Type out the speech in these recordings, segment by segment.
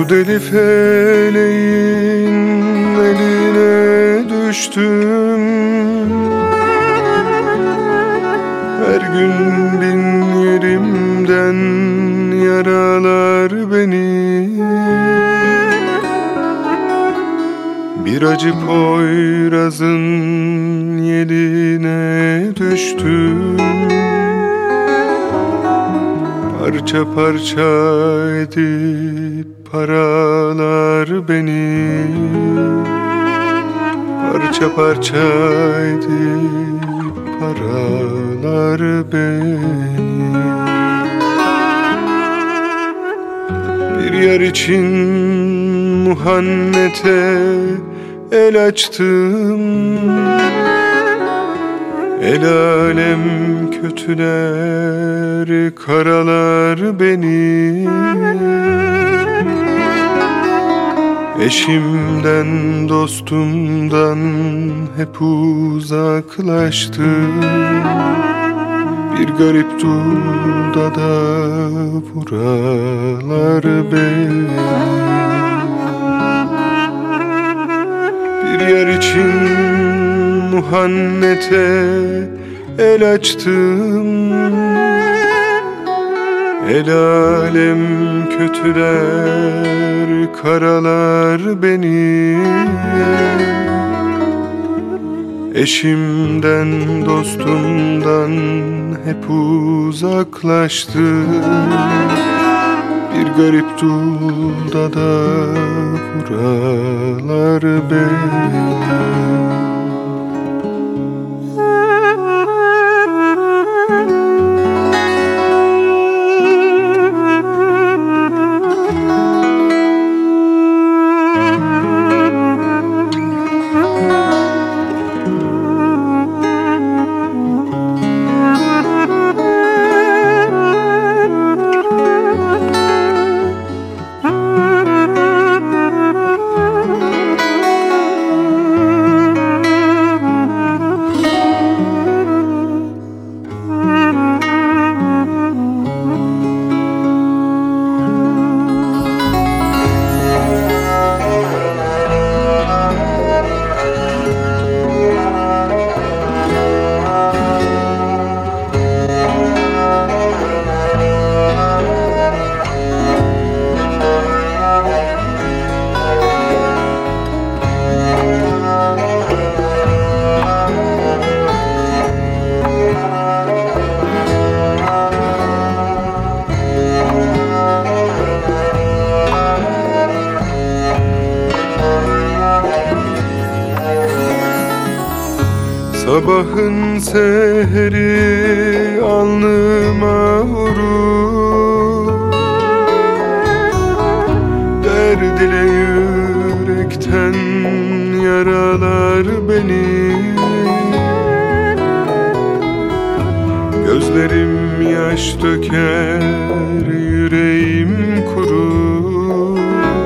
Bu deli feleğin eline düştüm. Her gün bin yerimden yaralar beni. Bir acı Poyraz'ın yeline düştüm. Parça parça edip paralar beni. Parça parça edip paralar beni. Bir yer için muhannete el açtım. El alem kötüler karalar beni. Eşimden dostumdan hep uzaklaştım. Bir garip dulda da vuralar beni. Bir yer için muhannete el açtım. El alem kötüler karalar beni. Eşimden dostumdan hep uzaklaştım. Bir garip dulda da vuralar beni. Sabahın seheri alnıma vurur. Derd ile yürekten yaralar beni. Gözlerim yaş döker, yüreğim kurur.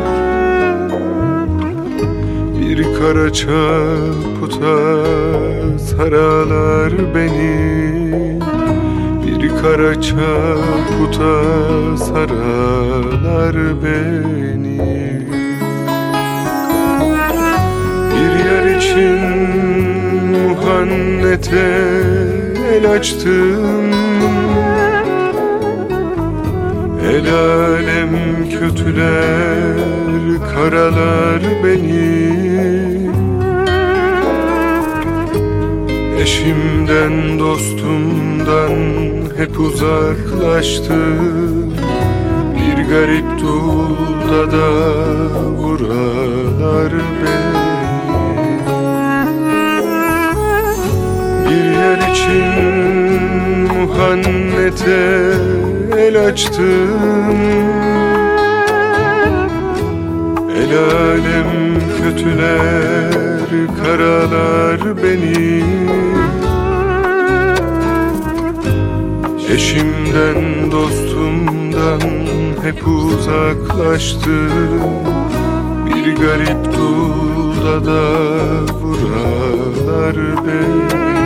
Bir kara çaputa saralar beni. Bir kara çaputa saralar beni. Bir yer için muhannete el açtım. El alem kötüler karalar beni. Eşimden dostumdan hep uzaklaştım. Bir garip dulda da vuralar beni. Bir yer için muhannete el açtım. El alem kötüler karalar beni. Eşimden dostumdan hep uzaklaştım. Bir garip dulda da vuralar beni.